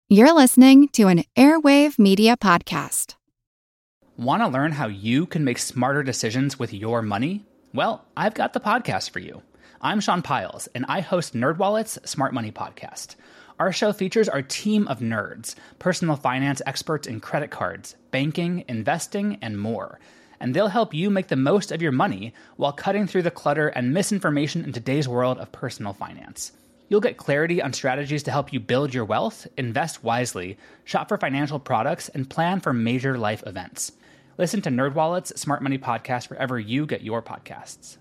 You're listening to an Airwave Media Podcast. Want to learn how you can make smarter decisions with your money? Well, I've got the podcast for you. I'm Sean Piles, and I host NerdWallet's Smart Money Podcast. Our show features our team of nerds, personal finance experts in credit cards, banking, investing, and more. And they'll help you make the most of your money while cutting through the clutter and misinformation in today's world of personal finance. You'll get clarity on strategies to help you build your wealth, invest wisely, shop for financial products, and plan for major life events. Listen to NerdWallet's Smart Money Podcast wherever you get your podcasts.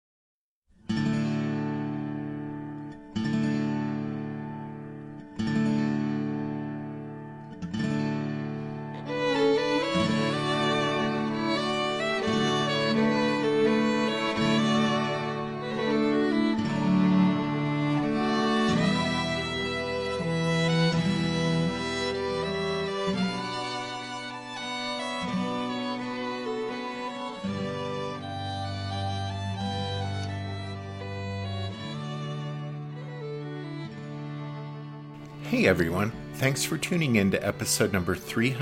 Hey everyone, thanks for tuning in to episode number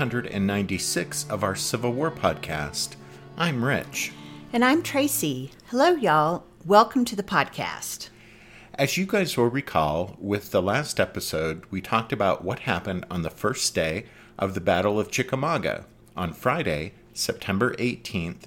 396 of our Civil War podcast. I'm Rich. And I'm Tracy. Hello y'all, welcome to the podcast. As you guys will recall, with the last episode, we talked about what happened on the first day of the Battle of Chickamauga on Friday, September 18th,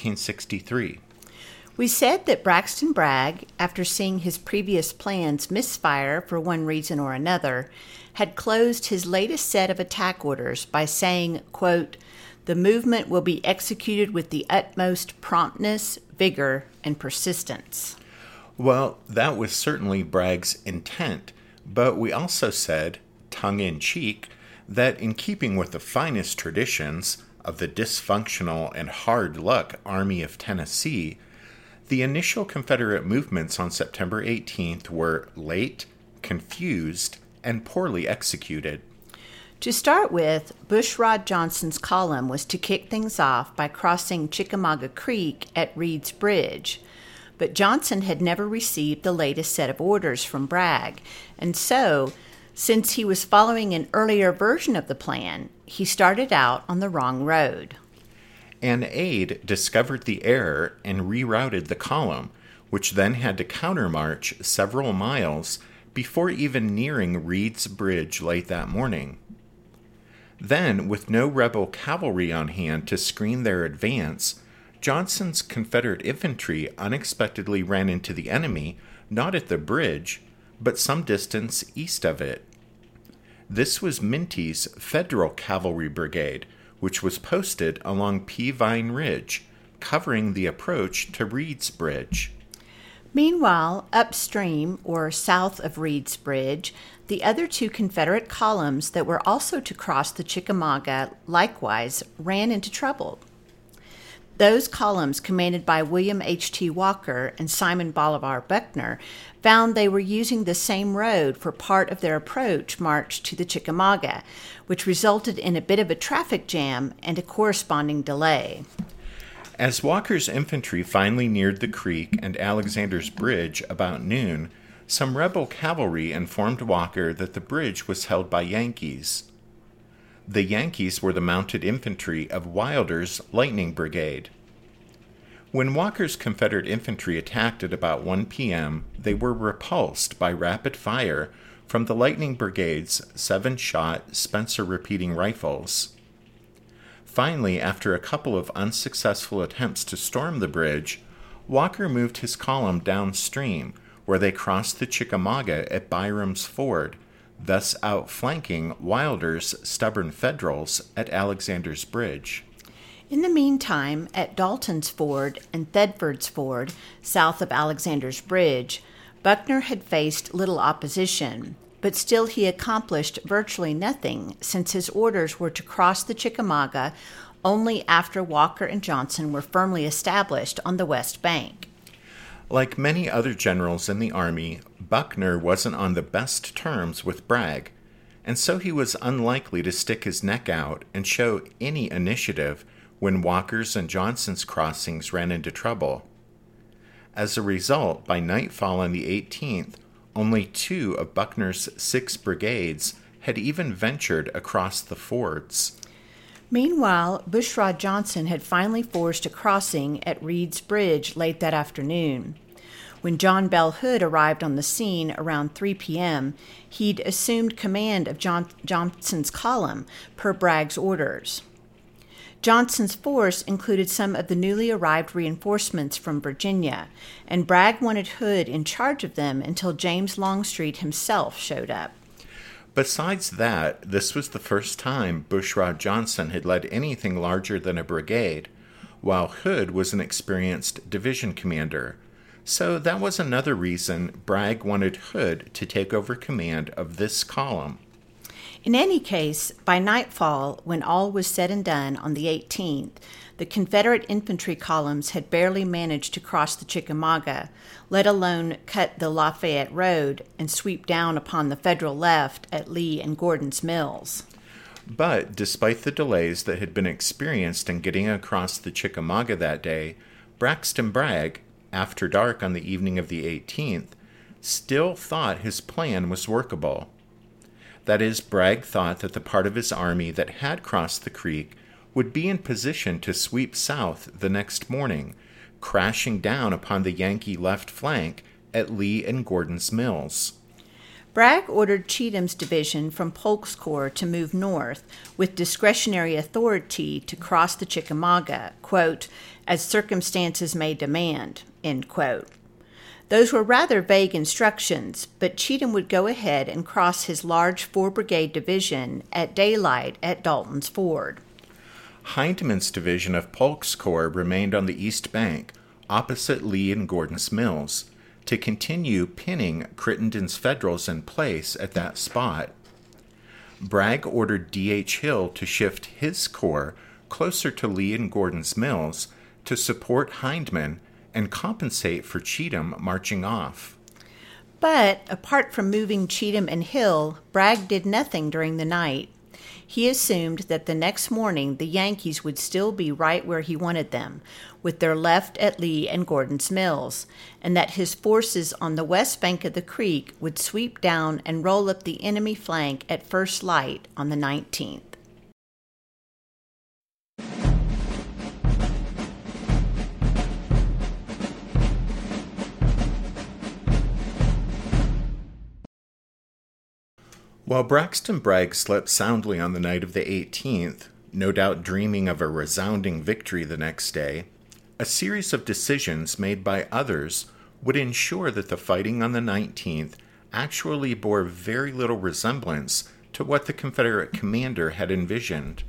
1863. We said that Braxton Bragg, after seeing his previous plans misfire for one reason or another, had closed his latest set of attack orders by saying, quote, "The movement will be executed with the utmost promptness, vigor, and persistence." Well, that was certainly Bragg's intent, but we also said, tongue-in-cheek, that in keeping with the finest traditions of the dysfunctional and hard-luck Army of Tennessee, the initial Confederate movements on September 18th were late, confused, and poorly executed. To start with, Bushrod Johnson's column was to kick things off by crossing Chickamauga Creek at Reed's Bridge. But Johnson had never received the latest set of orders from Bragg, and so, since he was following an earlier version of the plan, he started out on the wrong road. An aide discovered the error and rerouted the column, which then had to countermarch several miles before even nearing Reed's Bridge late that morning. Then, with no rebel cavalry on hand to screen their advance, Johnson's Confederate infantry unexpectedly ran into the enemy, not at the bridge, but some distance east of it. This was Minty's Federal Cavalry Brigade, which was posted along Peavine Ridge, covering the approach to Reed's Bridge. Meanwhile, upstream, or south of Reed's Bridge, the other two Confederate columns that were also to cross the Chickamauga likewise ran into trouble. Those columns, commanded by William H.T. Walker and Simon Bolivar Buckner, found they were using the same road for part of their approach march to the Chickamauga, which resulted in a bit of a traffic jam and a corresponding delay. As Walker's infantry finally neared the creek and Alexander's Bridge about noon, some rebel cavalry informed Walker that the bridge was held by Yankees. The Yankees were the mounted infantry of Wilder's Lightning Brigade. When Walker's Confederate infantry attacked at about 1 p.m., they were repulsed by rapid fire from the Lightning Brigade's 7-shot Spencer repeating rifles. Finally, after a couple of unsuccessful attempts to storm the bridge, Walker moved his column downstream, where they crossed the Chickamauga at Byram's Ford, thus outflanking Wilder's stubborn Federals at Alexander's Bridge. In the meantime, at Dalton's Ford and Thedford's Ford, south of Alexander's Bridge, Buckner had faced little opposition, but still he accomplished virtually nothing since his orders were to cross the Chickamauga only after Walker and Johnson were firmly established on the west bank. Like many other generals in the Army, Buckner wasn't on the best terms with Bragg, and so he was unlikely to stick his neck out and show any initiative when Walker's and Johnson's crossings ran into trouble. As a result, by nightfall on the 18th, only 2 of Buckner's 6 brigades had even ventured across the fords. Meanwhile, Bushrod Johnson had finally forced a crossing at Reed's Bridge late that afternoon. When John Bell Hood arrived on the scene around 3 p.m., he'd assumed command of Johnson's column per Bragg's orders. Johnson's force included some of the newly arrived reinforcements from Virginia, and Bragg wanted Hood in charge of them until James Longstreet himself showed up. Besides that, this was the first time Bushrod Johnson had led anything larger than a brigade, while Hood was an experienced division commander. So that was another reason Bragg wanted Hood to take over command of this column. In any case, by nightfall, when all was said and done on the 18th, the Confederate infantry columns had barely managed to cross the Chickamauga, let alone cut the Lafayette Road and sweep down upon the Federal left at Lee and Gordon's Mills. But despite the delays that had been experienced in getting across the Chickamauga that day, Braxton Bragg, after dark on the evening of the 18th, still thought his plan was workable. That is, Bragg thought that the part of his army that had crossed the creek would be in position to sweep south the next morning, crashing down upon the Yankee left flank at Lee and Gordon's Mills. Bragg ordered Cheatham's division from Polk's Corps to move north with discretionary authority to cross the Chickamauga, quote, as circumstances may demand, end quote. Those were rather vague instructions, but Cheatham would go ahead and cross his large 4-brigade division at daylight at Dalton's Ford. Hindman's division of Polk's Corps remained on the east bank, opposite Lee and Gordon's Mills, to continue pinning Crittenden's Federals in place at that spot. Bragg ordered D.H. Hill to shift his corps closer to Lee and Gordon's Mills to support Hindman and compensate for Cheatham marching off. But, apart from moving Cheatham and Hill, Bragg did nothing during the night. He assumed that the next morning the Yankees would still be right where he wanted them, with their left at Lee and Gordon's Mills, and that his forces on the west bank of the creek would sweep down and roll up the enemy flank at first light on the 19th. While Braxton Bragg slept soundly on the night of the 18th, no doubt dreaming of a resounding victory the next day, a series of decisions made by others would ensure that the fighting on the 19th actually bore very little resemblance to what the Confederate commander had envisioned.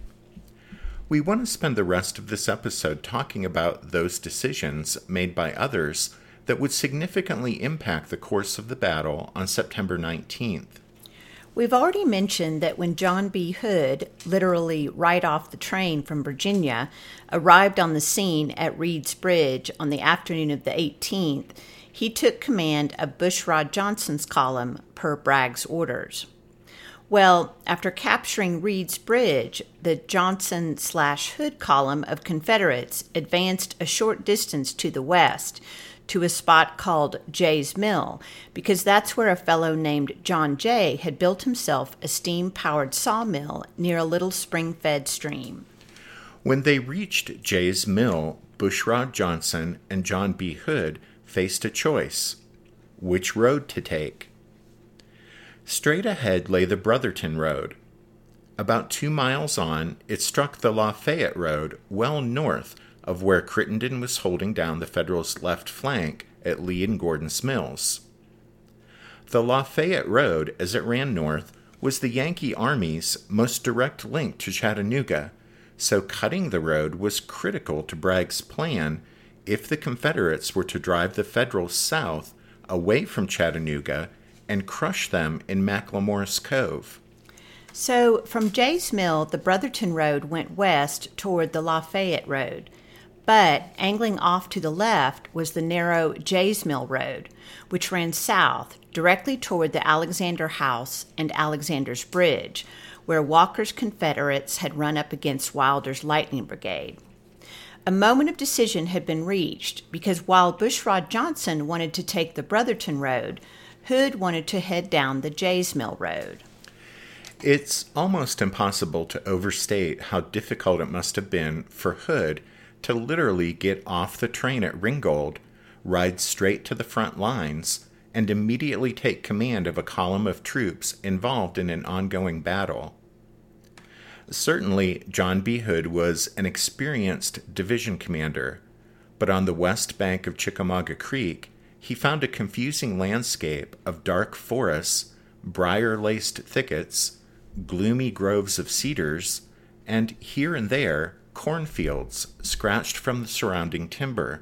We want to spend the rest of this episode talking about those decisions made by others that would significantly impact the course of the battle on September 19th. We've already mentioned that when John B. Hood, literally right off the train from Virginia, arrived on the scene at Reed's Bridge on the afternoon of the 18th, he took command of Bushrod Johnson's column per Bragg's orders. Well, after capturing Reed's Bridge, the Johnson/Hood column of Confederates advanced a short distance to the west, to a spot called Jay's Mill, because that's where a fellow named John Jay had built himself a steam-powered sawmill near a little spring-fed stream. When they reached Jay's Mill, Bushrod Johnson and John B. Hood faced a choice: which road to take. Straight ahead lay the Brotherton Road. About 2 miles on, it struck the Lafayette Road well north of where Crittenden was holding down the Federals' left flank at Lee and Gordon's Mills. The Lafayette Road, as it ran north, was the Yankee Army's most direct link to Chattanooga, so cutting the road was critical to Bragg's plan if the Confederates were to drive the Federals south away from Chattanooga and crush them in McLemore's Cove. So, from Jay's Mill, the Brotherton Road went west toward the Lafayette Road. But angling off to the left was the narrow Jay's Mill Road, which ran south directly toward the Alexander House and Alexander's Bridge, where Walker's Confederates had run up against Wilder's Lightning Brigade. A moment of decision had been reached, because while Bushrod Johnson wanted to take the Brotherton Road, Hood wanted to head down the Jay's Mill Road. It's almost impossible to overstate how difficult it must have been for Hood to literally get off the train at Ringgold, ride straight to the front lines, and immediately take command of a column of troops involved in an ongoing battle. Certainly, John B. Hood was an experienced division commander, but on the west bank of Chickamauga Creek, he found a confusing landscape of dark forests, briar-laced thickets, gloomy groves of cedars, and here and there, cornfields scratched from the surrounding timber.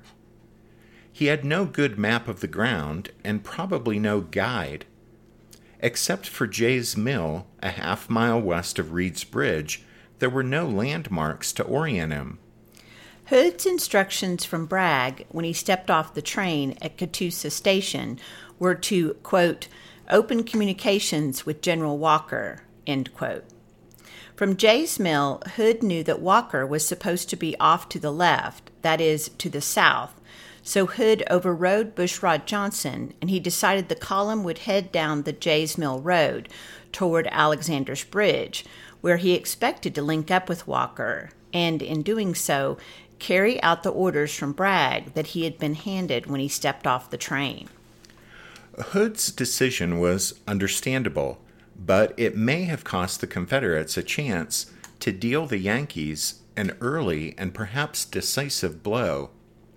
He had no good map of the ground and probably no guide. Except for Jay's Mill, a half-mile west of Reed's Bridge, there were no landmarks to orient him. Hood's instructions from Bragg when he stepped off the train at Catoosa Station were to, quote, open communications with General Walker, end quote. From Jay's Mill, Hood knew that Walker was supposed to be off to the left, that is, to the south, so Hood overrode Bushrod Johnson, and he decided the column would head down the Jay's Mill Road toward Alexander's Bridge, where he expected to link up with Walker, and in doing so, carry out the orders from Bragg that he had been handed when he stepped off the train. Hood's decision was understandable, but it may have cost the Confederates a chance to deal the Yankees an early and perhaps decisive blow.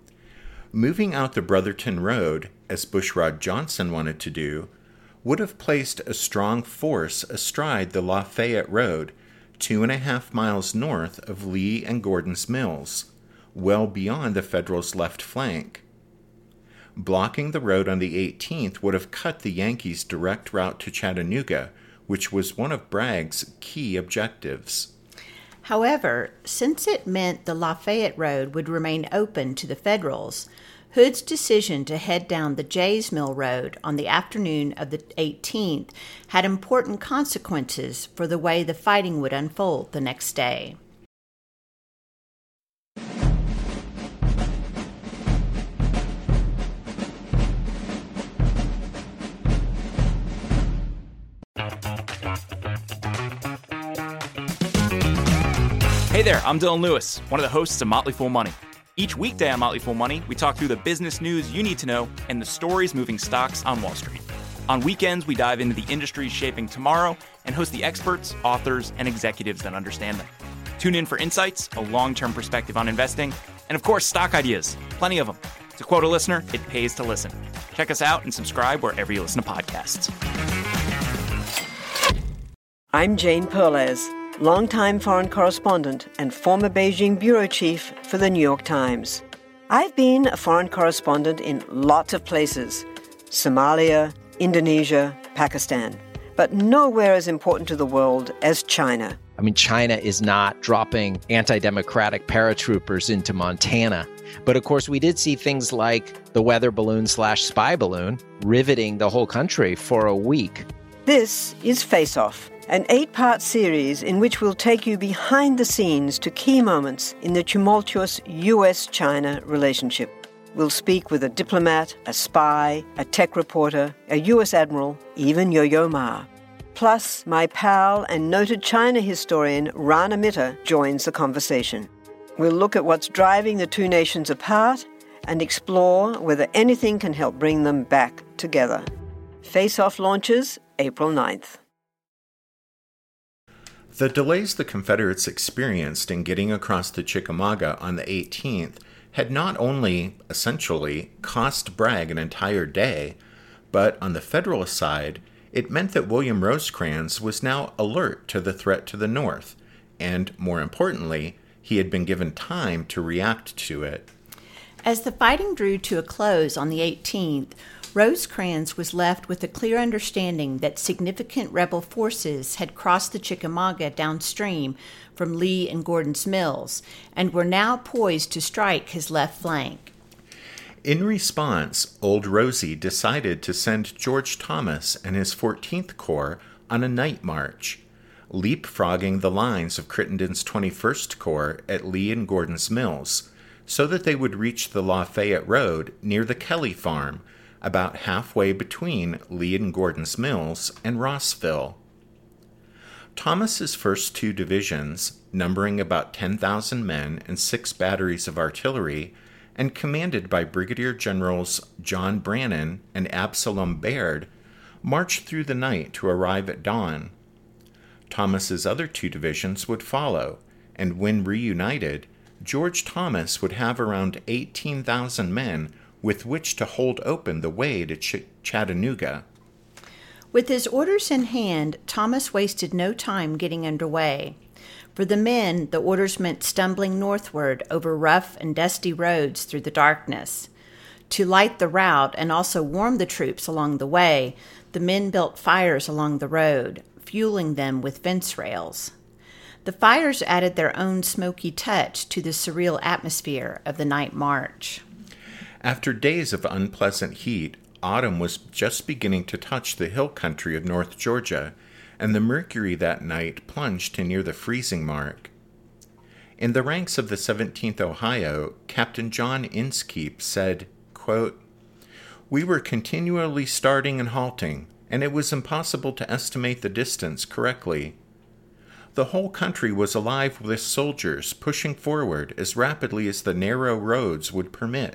Moving out the Brotherton Road, as Bushrod Johnson wanted to do, would have placed a strong force astride the Lafayette Road, 2.5 miles north of Lee and Gordon's Mills, well beyond the Federals' left flank. Blocking the road on the 18th would have cut the Yankees' direct route to Chattanooga, which was one of Bragg's key objectives. However, since it meant the Lafayette Road would remain open to the Federals, Hood's decision to head down the Jays Mill Road on the afternoon of the 18th had important consequences for the way the fighting would unfold the next day. Hey there, I'm Dylan Lewis, one of the hosts of Motley Fool Money. Each weekday on Motley Fool Money, we talk through the business news you need to know and the stories moving stocks on Wall Street. On weekends, we dive into the industries shaping tomorrow and host the experts, authors, and executives that understand them. Tune in for insights, a long-term perspective on investing, and of course, stock ideas. Plenty of them. To quote a listener, it pays to listen. Check us out and subscribe wherever you listen to podcasts. I'm Jane Perlez, longtime foreign correspondent and former Beijing bureau chief for the New York Times. I've been a foreign correspondent in lots of places: Somalia, Indonesia, Pakistan, but nowhere as important to the world as China. I mean, China is not dropping anti-democratic paratroopers into Montana. But of course, we did see things like the weather balloon/spy balloon riveting the whole country for a week. This is Face Off, an 8-part series in which we'll take you behind the scenes to key moments in the tumultuous U.S.-China relationship. We'll speak with a diplomat, a spy, a tech reporter, a U.S. admiral, even Yo-Yo Ma. Plus, my pal and noted China historian Rana Mitter joins the conversation. We'll look at what's driving the two nations apart and explore whether anything can help bring them back together. Face Off launches April 9th. The delays the Confederates experienced in getting across the Chickamauga on the 18th had not only, essentially, cost Bragg an entire day, but on the Federalist side, it meant that William Rosecrans was now alert to the threat to the north, and, more importantly, he had been given time to react to it. As the fighting drew to a close on the 18th, Rosecrans was left with a clear understanding that significant rebel forces had crossed the Chickamauga downstream from Lee and Gordon's Mills and were now poised to strike his left flank. In response, Old Rosie decided to send George Thomas and his 14th Corps on a night march, leapfrogging the lines of Crittenden's 21st Corps at Lee and Gordon's Mills, so that they would reach the Lafayette Road near the Kelly Farm, about halfway between Lee and Gordon's Mills and Rossville. Thomas's first two divisions, numbering about 10,000 men and 6 batteries of artillery, and commanded by Brigadier Generals John Brannan and Absalom Baird, marched through the night to arrive at dawn. Thomas's other two divisions would follow, and when reunited, George Thomas would have around 18,000 men with which to hold open the way to Chattanooga. With his orders in hand, Thomas wasted no time getting underway. For the men, the orders meant stumbling northward over rough and dusty roads through the darkness. To light the route and also warm the troops along the way, the men built fires along the road, fueling them with fence rails. The fires added their own smoky touch to the surreal atmosphere of the night march. After days of unpleasant heat, autumn was just beginning to touch the hill country of North Georgia, and the mercury that night plunged to near the freezing mark. In the ranks of the 17th Ohio, Captain John Inskeep said, quote, "We were continually starting and halting, and it was impossible to estimate the distance correctly. The whole country was alive with soldiers pushing forward as rapidly as the narrow roads would permit."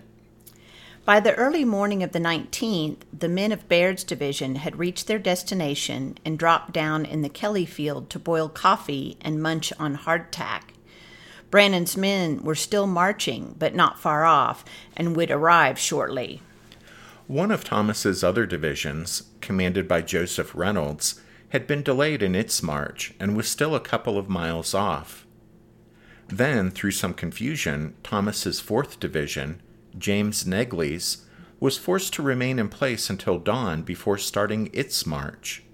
By the early morning of the 19th, the men of Baird's division had reached their destination and dropped down in the Kelly field to boil coffee and munch on hardtack. Brannan's men were still marching, but not far off, and would arrive shortly. One of Thomas's other divisions, commanded by Joseph Reynolds, had been delayed in its march and was still a couple of miles off. Then, through some confusion, Thomas's 4th Division, James Negley's, was forced to remain in place until dawn before starting its march.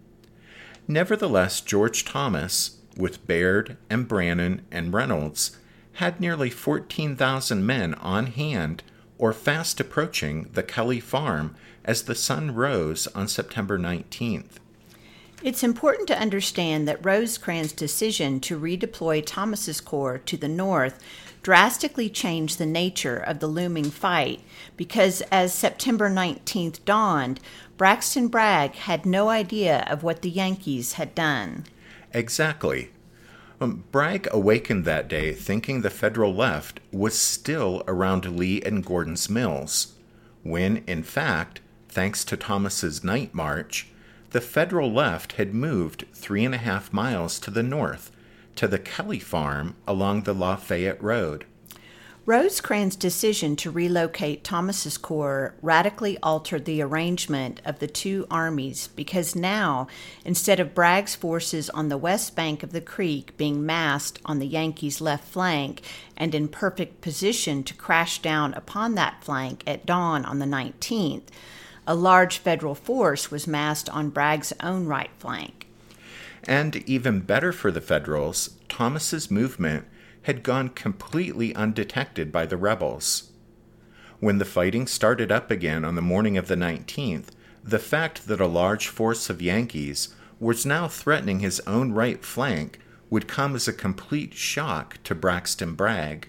Nevertheless, George Thomas, with Baird and Brannan and Reynolds, had nearly 14,000 men on hand or fast approaching the Kelly farm as the sun rose on September 19th. It's important to understand that Rosecrans' decision to redeploy Thomas's corps to the north drastically changed the nature of the looming fight because as September 19th dawned, Braxton Bragg had no idea of what the Yankees had done. Exactly. Bragg awakened that day thinking the Federal left was still around Lee and Gordon's Mills, when, in fact, thanks to Thomas's night march, the Federal left had moved 3.5 miles to the north, to the Kelly farm along the Lafayette Road. Rosecrans' decision to relocate Thomas's corps radically altered the arrangement of the two armies because now, instead of Bragg's forces on the west bank of the creek being massed on the Yankees' left flank and in perfect position to crash down upon that flank at dawn on the 19th, a large Federal force was massed on Bragg's own right flank. And even better for the Federals, Thomas's movement had gone completely undetected by the rebels. When the fighting started up again on the morning of the 19th, the fact that a large force of Yankees was now threatening his own right flank would come as a complete shock to Braxton Bragg.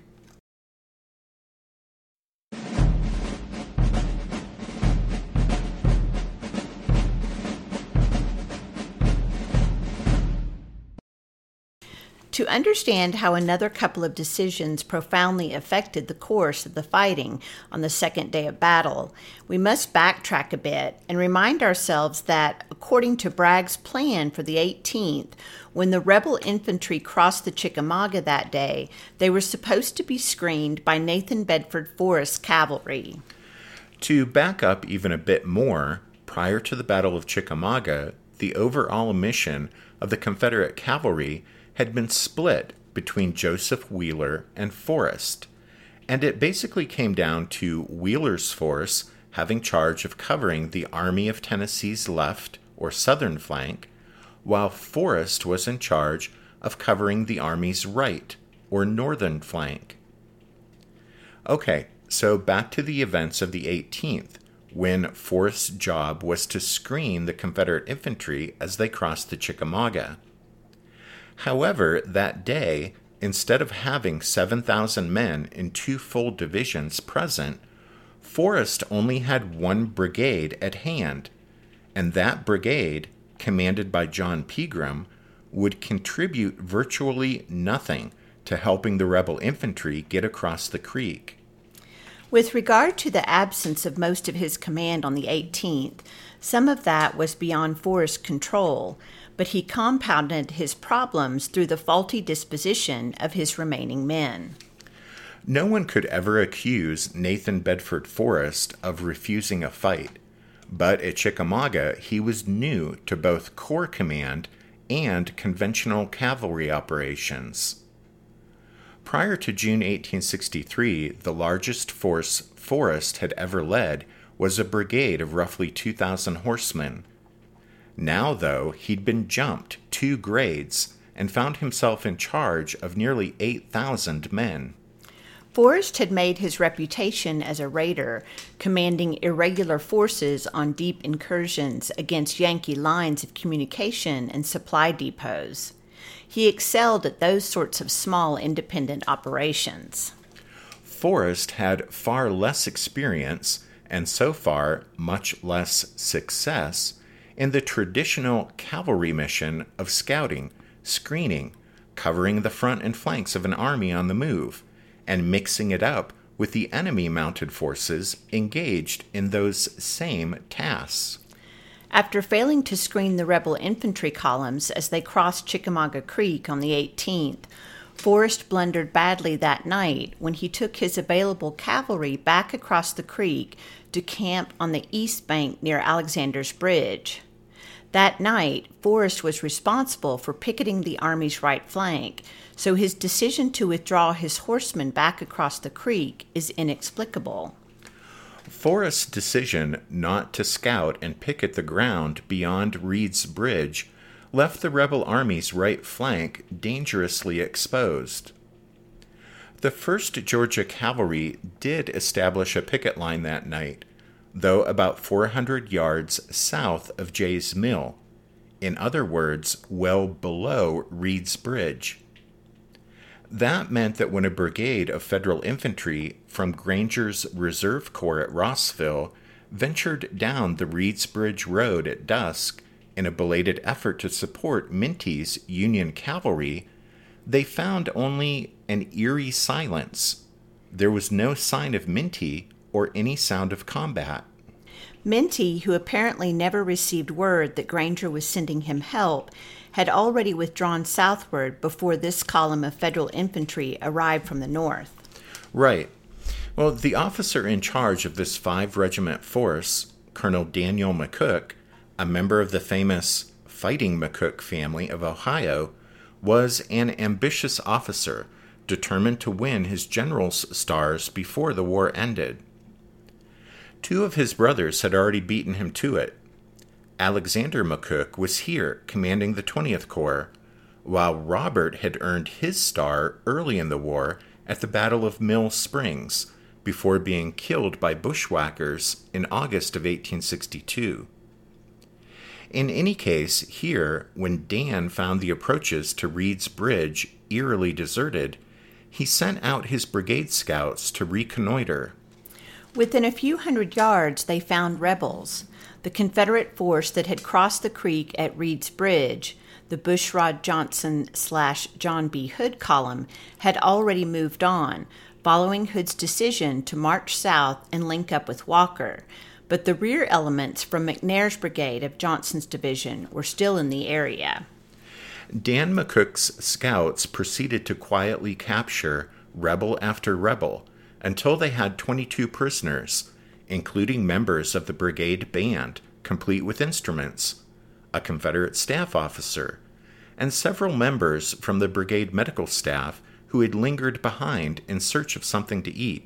To understand how another couple of decisions profoundly affected the course of the fighting on the second day of battle, we must backtrack a bit and remind ourselves that, according to Bragg's plan for the 18th, when the rebel infantry crossed the Chickamauga that day, they were supposed to be screened by Nathan Bedford Forrest's cavalry. To back up even a bit more, prior to the Battle of Chickamauga, the overall mission of the Confederate cavalry had been split between Joseph Wheeler and Forrest, and it basically came down to Wheeler's force having charge of covering the Army of Tennessee's left or southern flank, while Forrest was in charge of covering the Army's right or northern flank. Okay, so back to the events of the 18th, when Forrest's job was to screen the Confederate infantry as they crossed the Chickamauga. However, that day, instead of having 7,000 men in 2 full divisions present, Forrest only had 1 brigade at hand, and that brigade, commanded by John Pegram, would contribute virtually nothing to helping the rebel infantry get across the creek. With regard to the absence of most of his command on the 18th, some of that was beyond Forrest's control, but he compounded his problems through the faulty disposition of his remaining men. No one could ever accuse Nathan Bedford Forrest of refusing a fight, but at Chickamauga he was new to both Corps command and conventional cavalry operations. Prior to June 1863, the largest force Forrest had ever led was a brigade of roughly 2,000 horsemen. Now, though, he'd been jumped 2 grades and found himself in charge of nearly 8,000 men. Forrest had made his reputation as a raider, commanding irregular forces on deep incursions against Yankee lines of communication and supply depots. He excelled at those sorts of small independent operations. Forrest had far less experience, and so far much less success, in the traditional cavalry mission of scouting, screening, covering the front and flanks of an army on the move, and mixing it up with the enemy-mounted forces engaged in those same tasks. After failing to screen the rebel infantry columns as they crossed Chickamauga Creek on the 18th, Forrest blundered badly that night when he took his available cavalry back across the creek to camp on the east bank near Alexander's Bridge. That night, Forrest was responsible for picketing the Army's right flank, so his decision to withdraw his horsemen back across the creek is inexplicable. Forrest's decision not to scout and picket the ground beyond Reed's Bridge left the rebel army's right flank dangerously exposed. The 1st Georgia Cavalry did establish a picket line that night, though about 400 yards south of Jay's Mill, in other words, well below Reed's Bridge. That meant that when a brigade of Federal infantry from Granger's Reserve Corps at Rossville ventured down the Reed's Bridge Road at dusk in a belated effort to support Minty's Union cavalry, they found only an eerie silence. There was no sign of Minty or any sound of combat. Minty, who apparently never received word that Granger was sending him help, had already withdrawn southward before this column of Federal infantry arrived from the north. Right. Well, the officer in charge of this 5-regiment force, Colonel Daniel McCook, a member of the famous Fighting McCook family of Ohio, was an ambitious officer determined to win his general's stars before the war ended. 2 of his brothers had already beaten him to it. Alexander McCook was here commanding the 20th Corps, while Robert had earned his star early in the war at the Battle of Mill Springs, before being killed by bushwhackers in August of 1862. In any case, here, when Dan found the approaches to Reed's Bridge eerily deserted, he sent out his brigade scouts to reconnoiter. Within a few hundred yards, they found rebels. The Confederate force that had crossed the creek at Reed's Bridge, the Bushrod Johnson/John B. Hood column, had already moved on, following Hood's decision to march south and link up with Walker. But the rear elements from McNair's brigade of Johnson's division were still in the area. Dan McCook's scouts proceeded to quietly capture rebel after rebel until they had 22 prisoners, including members of the brigade band, complete with instruments, a Confederate staff officer, and several members from the brigade medical staff who had lingered behind in search of something to eat.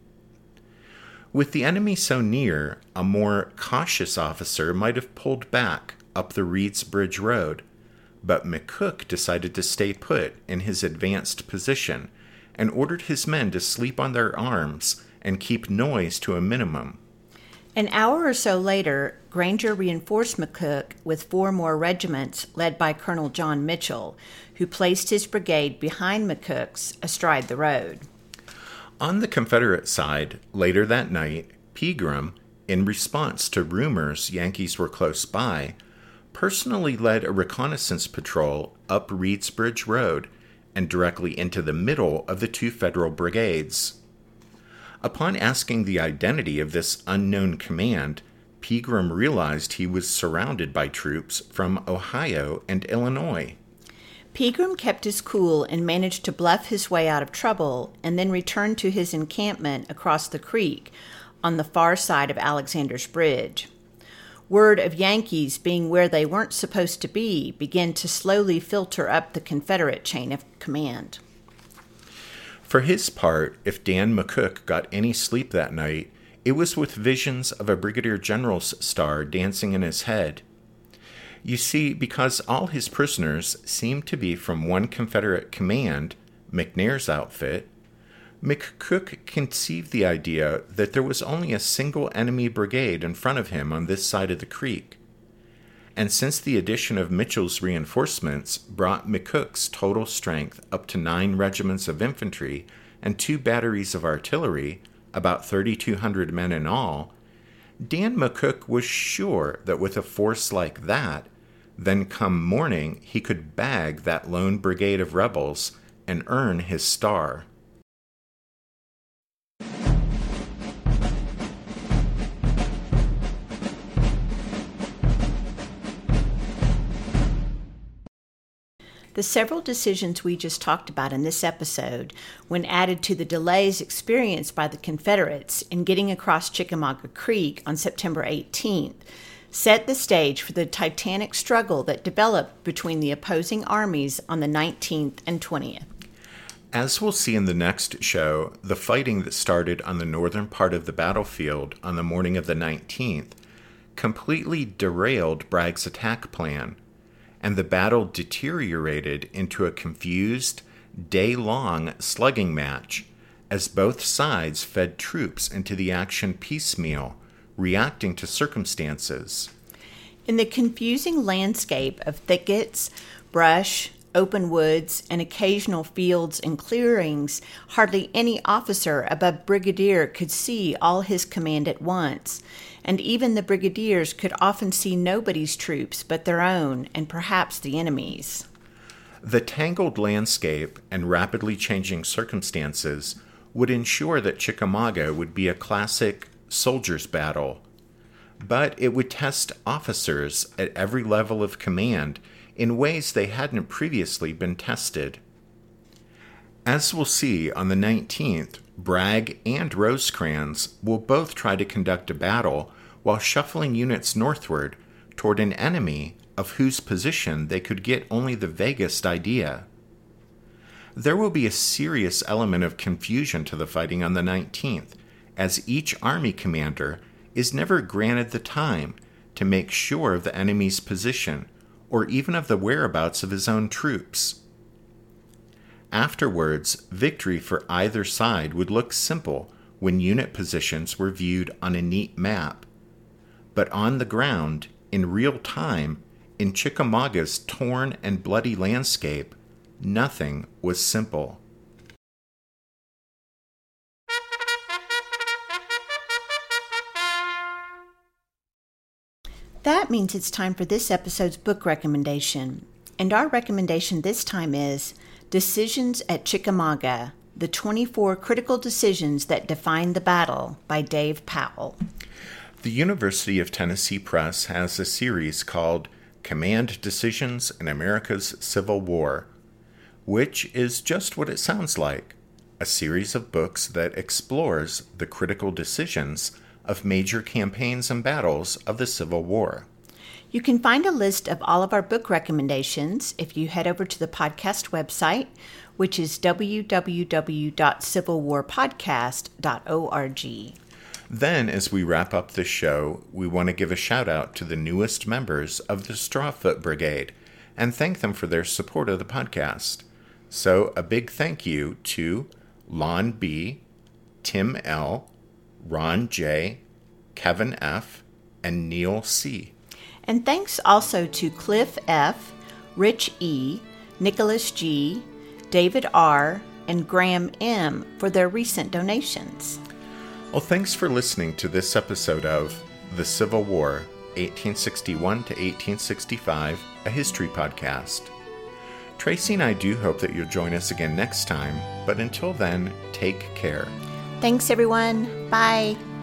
With the enemy so near, a more cautious officer might have pulled back up the Reed's Bridge Road, but McCook decided to stay put in his advanced position and ordered his men to sleep on their arms and keep noise to a minimum. An hour or so later, Granger reinforced McCook with 4 more regiments led by Colonel John Mitchell, who placed his brigade behind McCook's astride the road. On the Confederate side, later that night, Pegram, in response to rumors Yankees were close by, personally led a reconnaissance patrol up Reedsbridge Road and directly into the middle of the two federal brigades. Upon asking the identity of this unknown command, Pegram realized he was surrounded by troops from Ohio and Illinois. Pegram kept his cool and managed to bluff his way out of trouble and then returned to his encampment across the creek on the far side of Alexander's Bridge. Word of Yankees being where they weren't supposed to be began to slowly filter up the Confederate chain of command. For his part, if Dan McCook got any sleep that night, it was with visions of a brigadier general's star dancing in his head. You see, because all his prisoners seemed to be from one Confederate command, McNair's outfit, McCook conceived the idea that there was only a single enemy brigade in front of him on this side of the creek. And since the addition of Mitchell's reinforcements brought McCook's total strength up to 9 regiments of infantry and 2 batteries of artillery, about 3,200 men in all, Dan McCook was sure that with a force like that, then come morning he could bag that lone brigade of rebels and earn his star. The several decisions we just talked about in this episode, when added to the delays experienced by the Confederates in getting across Chickamauga Creek on September 18th, set the stage for the titanic struggle that developed between the opposing armies on the 19th and 20th. As we'll see in the next show, the fighting that started on the northern part of the battlefield on the morning of the 19th completely derailed Bragg's attack plan, and the battle deteriorated into a confused, day-long slugging match as both sides fed troops into the action piecemeal, reacting to circumstances. In the confusing landscape of thickets, brush, open woods, and occasional fields and clearings, hardly any officer above brigadier could see all his command at once, and even the brigadiers could often see nobody's troops but their own and perhaps the enemy's. The tangled landscape and rapidly changing circumstances would ensure that Chickamauga would be a classic soldier's battle, but it would test officers at every level of command in ways they hadn't previously been tested. As we'll see on the 19th, Bragg and Rosecrans will both try to conduct a battle while shuffling units northward toward an enemy of whose position they could get only the vaguest idea. There will be a serious element of confusion to the fighting on the 19th, as each army commander is never granted the time to make sure of the enemy's position or even of the whereabouts of his own troops. Afterwards, victory for either side would look simple when unit positions were viewed on a neat map. But on the ground, in real time, in Chickamauga's torn and bloody landscape, nothing was simple. That means it's time for this episode's book recommendation. And our recommendation this time is Decisions at Chickamauga, The 24 Critical Decisions That Defined the Battle by Dave Powell. The University of Tennessee Press has a series called Command Decisions in America's Civil War, which is just what it sounds like, a series of books that explores the critical decisions of major campaigns and battles of the Civil War. You can find a list of all of our book recommendations if you head over to the podcast website, which is www.civilwarpodcast.org. Then, as we wrap up this show, we want to give a shout out to the newest members of the Strawfoot Brigade and thank them for their support of the podcast. So, a big thank you to Lon B., Tim L., Ron J., Kevin F., and Neil C. And thanks also to Cliff F., Rich E., Nicholas G., David R., and Graham M. for their recent donations. Well, thanks for listening to this episode of The Civil War, 1861 to 1865, a history podcast. Tracy and I do hope that you'll join us again next time, but until then, take care. Thanks, everyone. Bye.